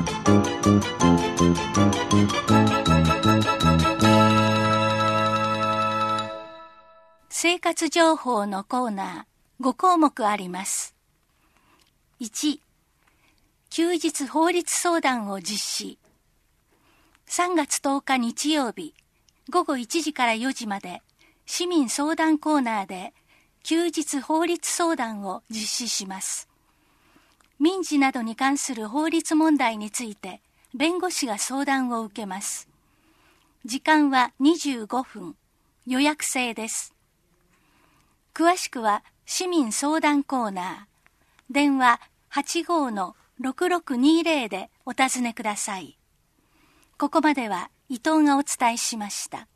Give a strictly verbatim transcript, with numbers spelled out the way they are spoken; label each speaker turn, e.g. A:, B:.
A: 生活情報のコーナーご項目あります。いち、休日法律相談を実施。さんがつとおか日曜日ごごいちじからよじまで市民相談コーナーで休日法律相談を実施します。民事などに関する法律問題について弁護士が相談を受けます。時間はにじゅうごふん、予約制です。詳しくは市民相談コーナー、電話 はちごーのろくろくにーぜろ でお尋ねください。ここまでは伊藤がお伝えしました。